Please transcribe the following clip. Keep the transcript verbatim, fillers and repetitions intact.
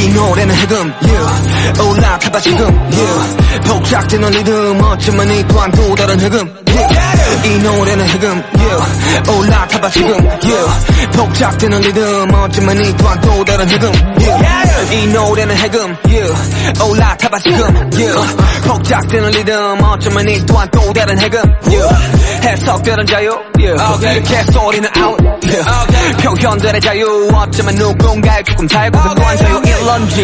이 노래는 해금 yeah. 올라타봐 지금 yeah. 복작되는 리듬 어쩌면 이 또한 또 다른 해금 yeah. 이 노래는 해금 yeah. 올라타봐 지금 yeah. 복작되는 리듬 어쩌면 이 또한 또 다른 해금 yeah. 이 노래는 해금 yeah. 올라타봐 지금 yeah. 복작되는 리듬 어쩌면 이 또한 또 다른 해금 yeah. 해석되는 자유 yeah. 개소리는 out yeah. 표현들의 자유 어쩌면 누군가의 조금 잘못된 또한 자유 일런지